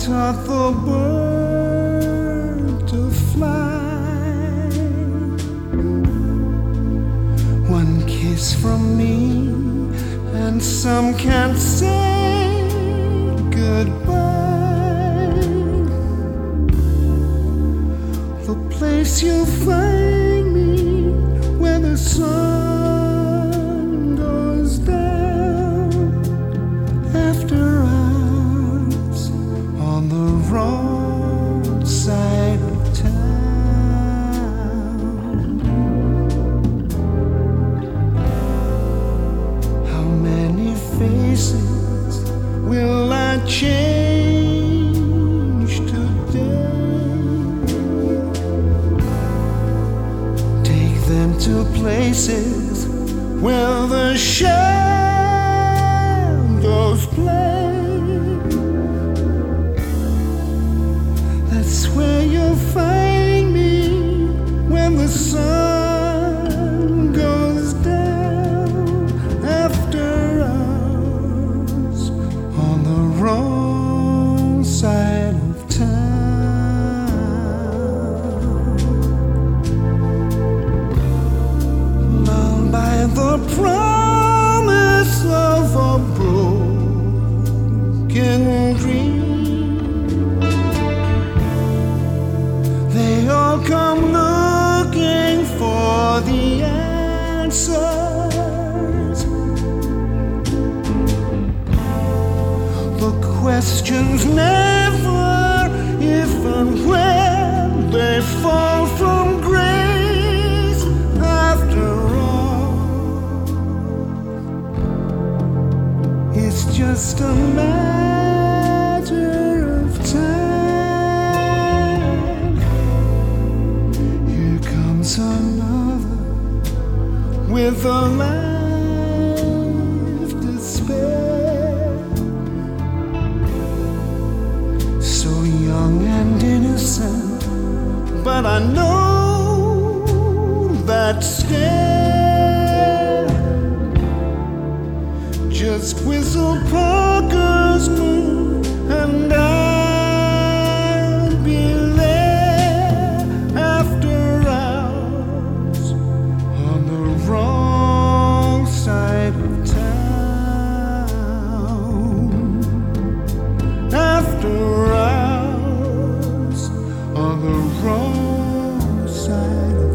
taught the bird to fly. One kiss from me, and some can't say goodbye. The place you'll find me where the sun goes down after hours on the wrong side of town. How many faces will I change today? Take them to places where the shadows play. That's where you'll find me when the sun goes down after hours on the wrong side of town. Lulled by the promise of a broken dream, they all come looking for the answers. The questions never if and when they fall from grace after all. It's just a matter of time. Here comes another with a life to spare. So young and innocent, but I know that stare. Just whistle Parker's moon and I'll be there after hours on the wrong side of town. After hours on the wrong side of